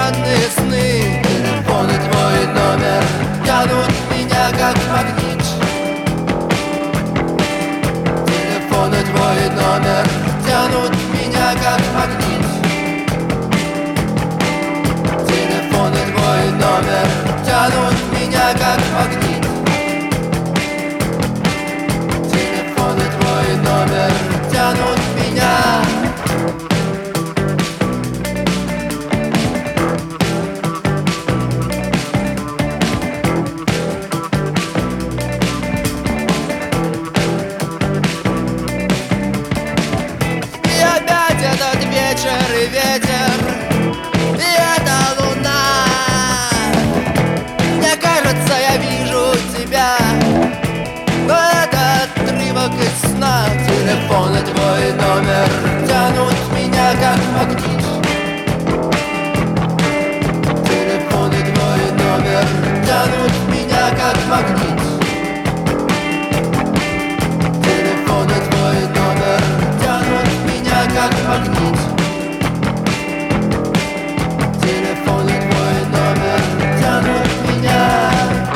странные сны. Телефон и твой номер тянут меня как магнит. Телефон и твой номер тянут меня как магнит. Телефон и твой номер тянут меня как магнит. Телефон и твой номер тянут меня. И опять этот вечер и ветер, и эта луна. Мне кажется, я вижу тебя, но это отрывок из сна. Телефон и твой номер тянут меня как магнит. Телефон и твой номер тянут меня как магнит. Телефон и твой номер тянут меня как магнит. Телефон и твой номер тянут меня.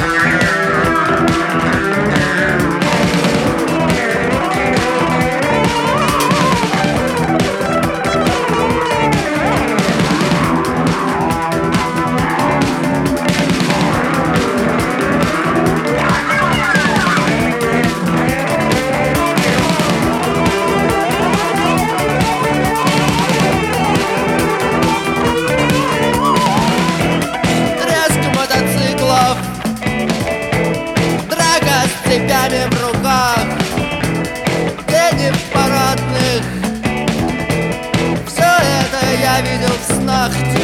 Драка с цепями в руках, день в парадных. Все это я видел в снах.